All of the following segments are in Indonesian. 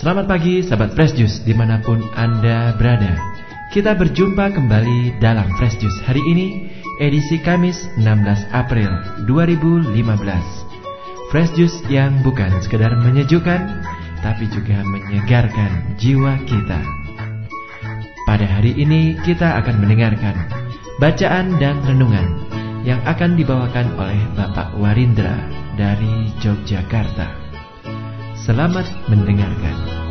Selamat pagi sahabat Fresh Juice dimanapun Anda berada. Kita berjumpa kembali dalam Fresh Juice hari ini, edisi Kamis 16 April 2015. Fresh Juice yang bukan sekedar menyejukkan, tapi juga menyegarkan jiwa kita. Pada hari ini kita akan mendengarkan bacaan dan renungan yang akan dibawakan oleh Bapak Warindra dari Yogyakarta. Selamat mendengarkan.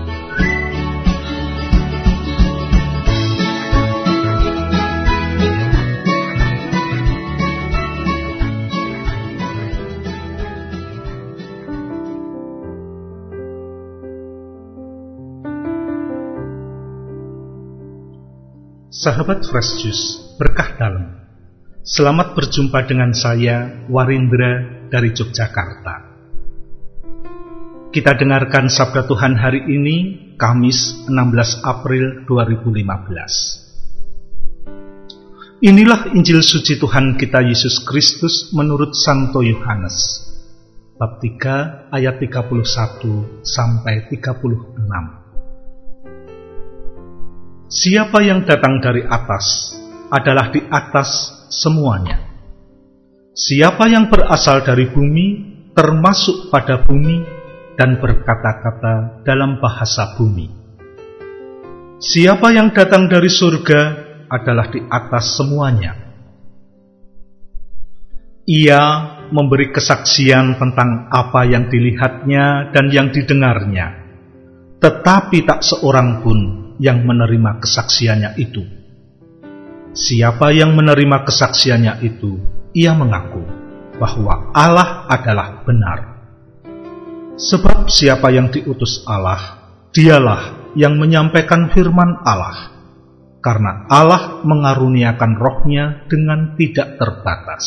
Sahabat Fresh Juice, berkah dalam. Selamat berjumpa dengan saya, Warindra dari Yogyakarta. Kita dengarkan sabda Tuhan hari ini, Kamis 16 April 2015. Inilah Injil suci Tuhan kita Yesus Kristus menurut Santo Yohanes, bab 3 ayat 31 sampai 36. Siapa yang datang dari atas adalah di atas semuanya. Siapa yang berasal dari bumi termasuk pada bumi dan berkata-kata dalam bahasa bumi. Siapa yang datang dari surga adalah di atas semuanya. Ia memberi kesaksian tentang apa yang dilihatnya dan yang didengarnya, tetapi tak seorang pun yang menerima kesaksiannya itu. Siapa yang menerima kesaksiannya itu, ia mengaku bahwa Allah adalah benar. Sebab siapa yang diutus Allah, dialah yang menyampaikan firman Allah, karena Allah mengaruniakan rohnya dengan tidak terbatas.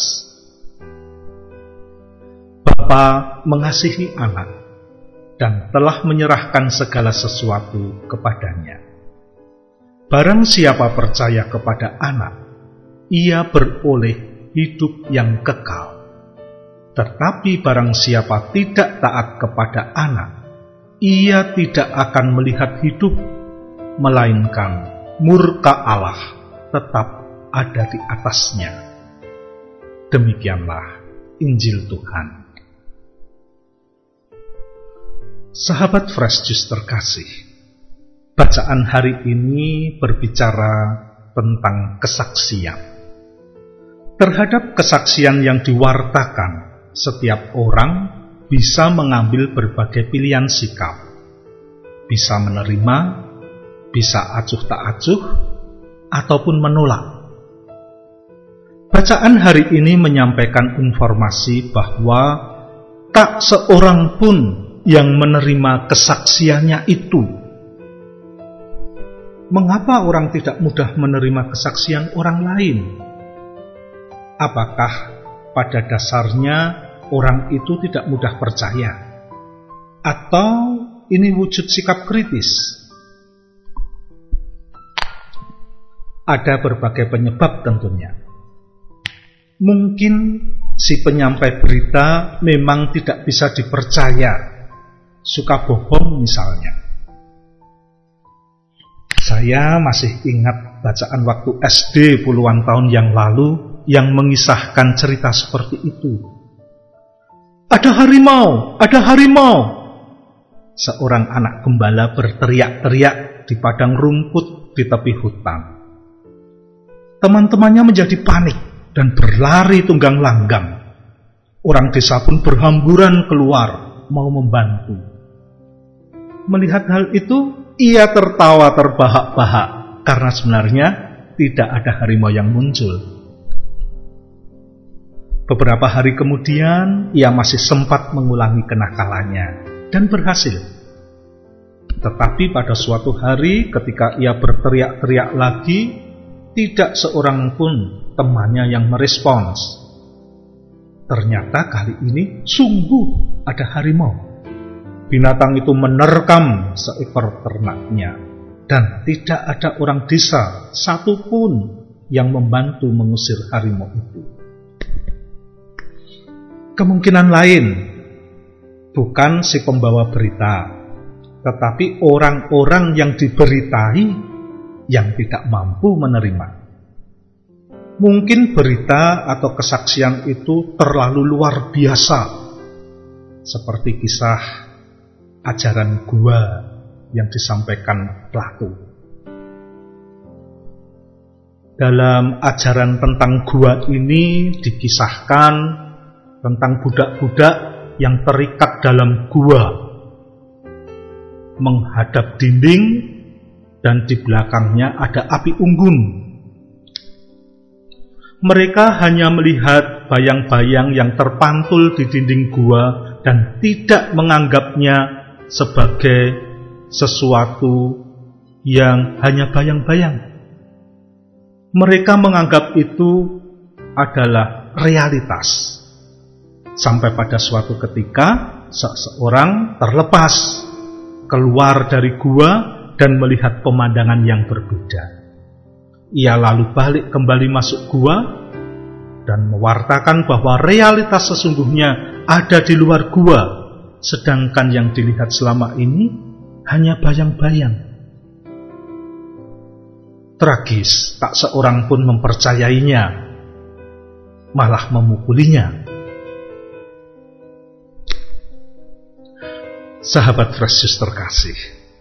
Bapa mengasihi anak dan telah menyerahkan segala sesuatu kepadanya. Barang siapa percaya kepada anak, ia beroleh hidup yang kekal. Tetapi barang siapa tidak taat kepada anak, ia tidak akan melihat hidup, melainkan murka Allah tetap ada di atasnya. Demikianlah Injil Tuhan. Sahabat Fresh Juice terkasih, bacaan hari ini berbicara tentang kesaksian. Terhadap kesaksian yang diwartakan, setiap orang bisa mengambil berbagai pilihan sikap. Bisa menerima, bisa acuh tak acuh, ataupun menolak. Bacaan hari ini menyampaikan informasi bahwa tak seorang pun yang menerima kesaksiannya itu. Mengapa orang tidak mudah menerima kesaksian orang lain? Apakah pada dasarnya orang itu tidak mudah percaya? Atau ini wujud sikap kritis? Ada berbagai penyebab tentunya. Mungkin si penyampai berita memang tidak bisa dipercaya, suka bohong misalnya. Saya masih ingat bacaan waktu SD puluhan tahun yang lalu yang mengisahkan cerita seperti itu. Ada harimau, ada harimau. Seorang anak gembala berteriak-teriak di padang rumput di tepi hutan. Teman-temannya menjadi panik dan berlari tunggang langgang. Orang desa pun berhamburan keluar mau membantu. Melihat hal itu, ia tertawa terbahak-bahak karena sebenarnya tidak ada harimau yang muncul. Beberapa hari kemudian, ia masih sempat mengulangi kenakalannya dan berhasil. Tetapi pada suatu hari ketika ia berteriak-teriak lagi, tidak seorang pun temannya yang merespons. Ternyata kali ini sungguh ada harimau. Binatang itu menerkam seekor ternaknya dan tidak ada orang desa satupun yang membantu mengusir harimau itu. Kemungkinan lain, bukan si pembawa berita, tetapi orang-orang yang diberitai yang tidak mampu menerima. Mungkin berita atau kesaksian itu terlalu luar biasa, seperti kisah ajaran gua yang disampaikan Plato. Dalam ajaran tentang gua ini dikisahkan tentang budak-budak yang terikat dalam gua, menghadap dinding, dan di belakangnya ada api unggun. Mereka hanya melihat bayang-bayang yang terpantul di dinding gua dan tidak menganggapnya sebagai sesuatu yang hanya bayang-bayang. Mereka menganggap itu adalah realitas. Sampai pada suatu ketika seseorang terlepas keluar dari gua dan melihat pemandangan yang berbeda. Ia lalu balik kembali masuk gua dan mewartakan bahwa realitas sesungguhnya ada di luar gua, sedangkan yang dilihat selama ini hanya bayang-bayang. Tragis, tak seorang pun mempercayainya, malah memukulinya. Sahabat Fresh Juice terkasih,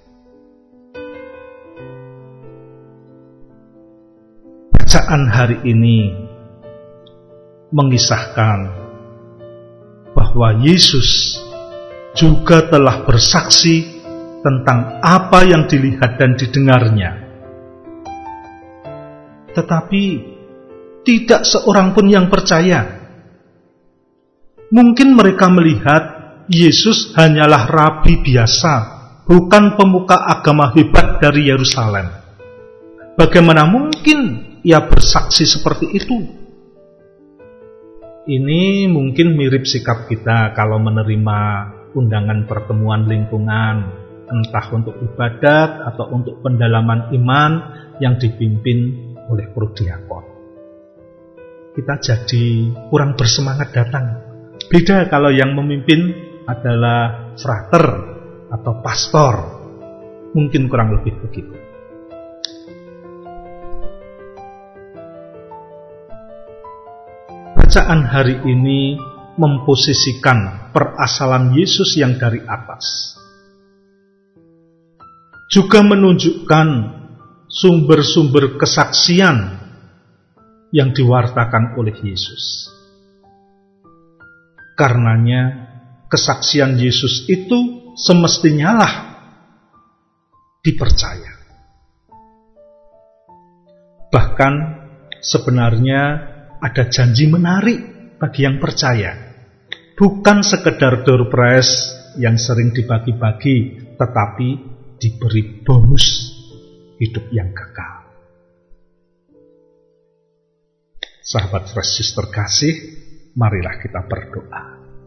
bacaan hari ini mengisahkan bahwa Yesus juga telah bersaksi tentang apa yang dilihat dan didengarnya. Tetapi tidak seorang pun yang percaya. Mungkin mereka melihat Yesus hanyalah rabi biasa, bukan pemuka agama hebat dari Yerusalem. Bagaimana mungkin ia bersaksi seperti itu? Ini mungkin mirip sikap kita kalau menerima undangan pertemuan lingkungan, entah untuk ibadat atau untuk pendalaman iman yang dipimpin oleh prodiakon. Kita jadi kurang bersemangat datang. Beda kalau yang memimpin adalah frater atau pastor. Mungkin kurang lebih begitu. Bacaan hari ini memposisikan perasalan Yesus yang dari atas. Juga menunjukkan sumber-sumber kesaksian yang diwartakan oleh Yesus. Karenanya kesaksian Yesus itu semestinya lah dipercaya. Bahkan sebenarnya ada janji menarik bagi yang percaya. Bukan sekedar door prize yang sering dibagi-bagi, tetapi diberi bonus hidup yang kekal. Sahabat Fresh Juice terkasih, marilah kita berdoa.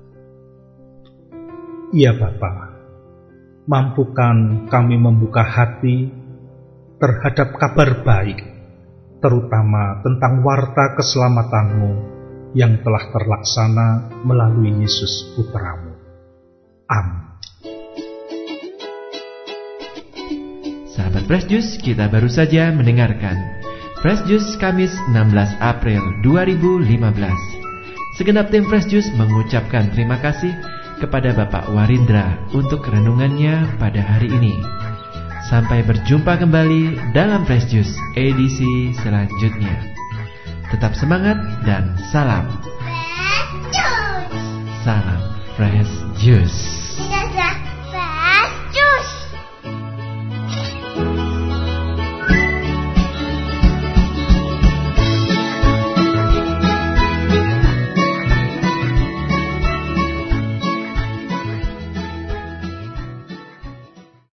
Ya Bapa, mampukan kami membuka hati terhadap kabar baik, terutama tentang warta keselamatan-Mu yang telah terlaksana melalui Yesus Putra-Mu. Amin. Sahabat Fresh Juice, kita baru saja mendengarkan Fresh Juice Kamis 16 April 2015. Segenap tim Fresh Juice mengucapkan terima kasih kepada Bapak Warindra untuk renungannya pada hari ini. Sampai berjumpa kembali dalam Fresh Juice edisi selanjutnya. Tetap semangat dan salam Fresh Juice. Salam Fresh Juice.